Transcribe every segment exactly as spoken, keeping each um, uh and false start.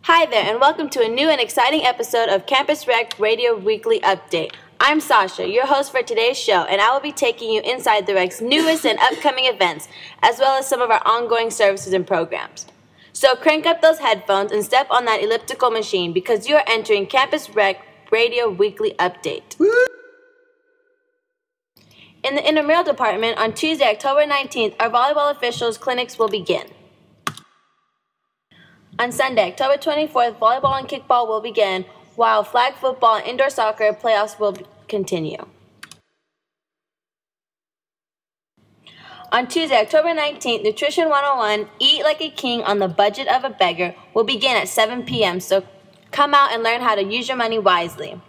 Hi there, and welcome to a new and exciting episode of Campus Rec Radio Weekly Update. I'm Sasha, your host for today's show, and I will be taking you inside the Rec's newest and upcoming events, as well as some of our ongoing services and programs. So crank up those headphones and step on that elliptical machine because you are entering Campus Rec Radio Weekly Update. Woo! In the intramural department, on Tuesday, October nineteenth, our volleyball officials clinics will begin. On Sunday, October twenty-fourth, volleyball and kickball will begin, while flag football and indoor soccer playoffs will continue. On Tuesday, October nineteenth, Nutrition one oh one, Eat Like a King on the Budget of a Beggar, will begin at seven p.m., so come out and learn how to use your money wisely.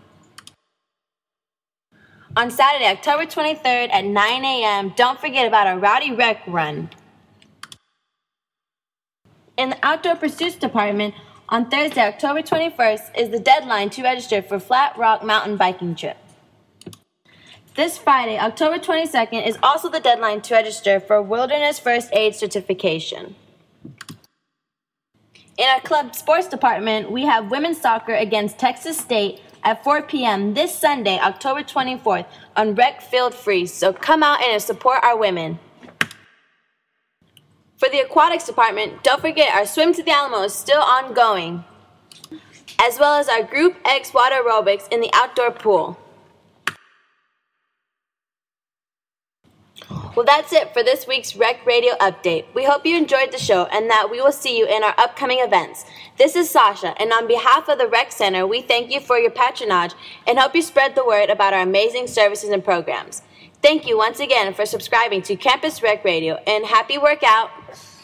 On Saturday, October twenty-third at nine a.m., don't forget about our Rowdy Rec Run. In the Outdoor Pursuits Department, on Thursday, October twenty-first, is the deadline to register for Flat Rock Mountain Biking Trip. This Friday, October twenty-second, is also the deadline to register for Wilderness First Aid Certification. In our club sports department, we have women's soccer against Texas State at four p.m. this Sunday, October twenty-fourth, on Rec Field Free, so come out and support our women. For the aquatics department, don't forget our Swim to the Alamo is still ongoing, as well as our Group X water aerobics in the outdoor pool. Well, that's it for this week's Rec Radio Update. We hope you enjoyed the show and that we will see you in our upcoming events. This is Sasha, and on behalf of the Rec Center, we thank you for your patronage and hope you spread the word about our amazing services and programs. Thank you once again for subscribing to Campus Rec Radio, and happy workout!